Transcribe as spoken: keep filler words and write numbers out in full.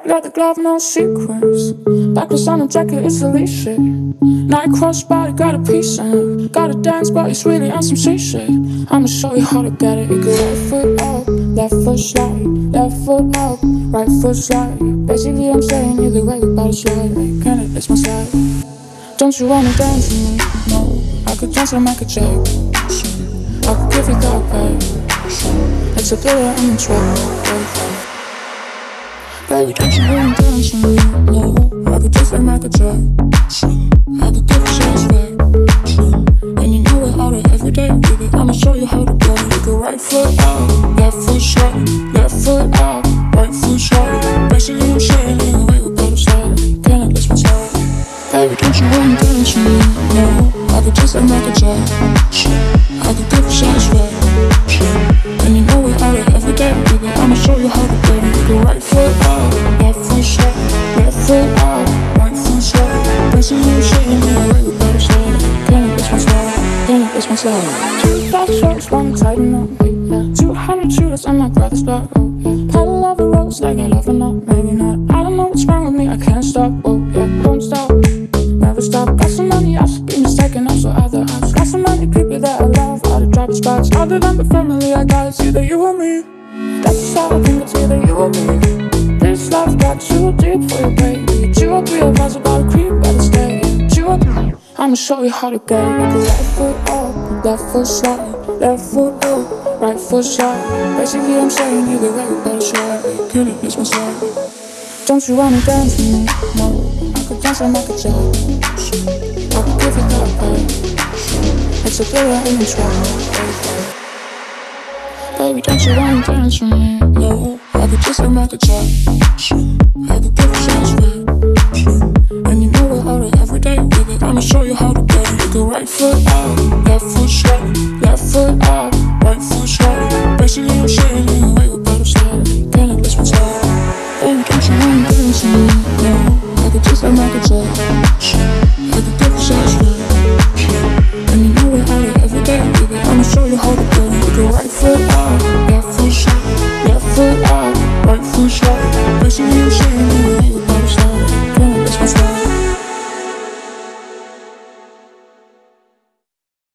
Got the glove, no sequence. Backless on the jacket, it's elite shit. Night cross body, got a piece in it. Gotta dance, but it's really on some sweet shit. I'ma show you how to get it. You go right foot up, left foot slide, left foot up, right foot slide. Basically, I'm saying either way, you better slide. Like, can it? It's my slide. Don't you wanna dance with me? No, I could dance like Michael Jackson. I could give you that pay. It's a thriller, I'm in trouble. Baby, don't you wanna dance with me? No, I could dance like Michael Jackson. I could give you satisfaction. And you know it out of every day, baby. I'ma show you how to do it. You go right foot out, left foot slide, left foot out, right foot slide. Basically, I'm saying either way, we better slide. Can I let's slide? Baby, don't you wanna dance with me? No, I could dance like Michael Jackson. I could give you satisfaction. And you know it out of every day, baby. I'ma show you how to do it. You go right foot out, left foot slide, left foot out, right foot slide. Basically, I'm saying either way, we better slide. Can I let's slide? Can I let's slide? Two black shorts, one tighten up, yeah. Two hundred shooters on my brother's block, oh yeah. Pedal love the roads like I love or not, maybe not. I don't know what's wrong with me, I can't stop, oh yeah. Don't stop, never stop. Got some money, I should be mistaken, I'm so other house. Got some money, people that I love, all the drop spots. Other than the family, I got it's either you or me. That's just how I think it's either you or me. This life got too deep for you, baby. Two or three of us about to creep, better stay. Two or three, I'ma show you how to get it. Like a right foot up, left foot slide, left foot up, right foot slide. Basically, I'm saying either way, we better slide. Kill it, it's my slide. Don't you wanna dance with me? No, I could dance like Michael Jackson. I could give you that pay. It's a thriller, I'm in trouble. Baby, don't you wanna dance with me? No, I could just like Michael Jackson. I could give you satisfaction. And you know it out of every day, baby. I'ma show you how to get it. You go right foot